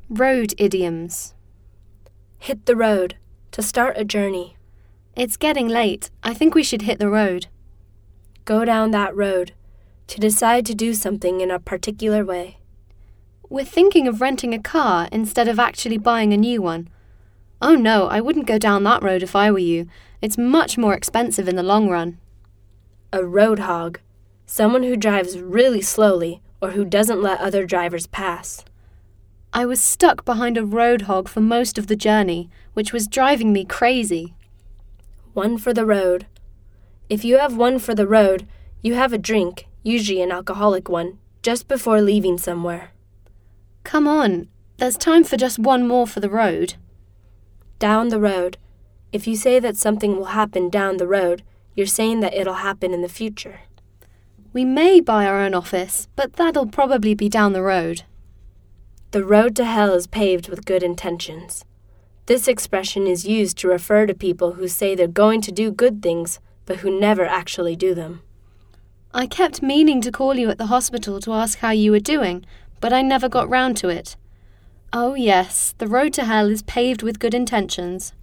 Road idioms. Hit the road. To start a journey. It's getting late. I think we should hit the road. Go down that road. To decide to do something in a particular way. We're thinking of renting a car instead of actually buying a new one. Oh no, I wouldn't go down that road if I were you. It's much more expensive in the long run. A road hog. Someone who drives really slowly or who doesn't let other drivers pass. I was stuck behind a road hog for most of the journey, which was driving me crazy. One for the road. If you have one for the road, you have a drink, usually an alcoholic one, just before leaving somewhere. Come on, there's time for just one more for the road. Down the road. If you say that something will happen down the road, you're saying that it'll happen in the future. We may buy our own office, but that'll probably be down the road. The road to hell is paved with good intentions. This expression is used to refer to people who say they're going to do good things, but who never actually do them. I kept meaning to call you at the hospital to ask how you were doing, but I never got round to it. Oh yes, the road to hell is paved with good intentions.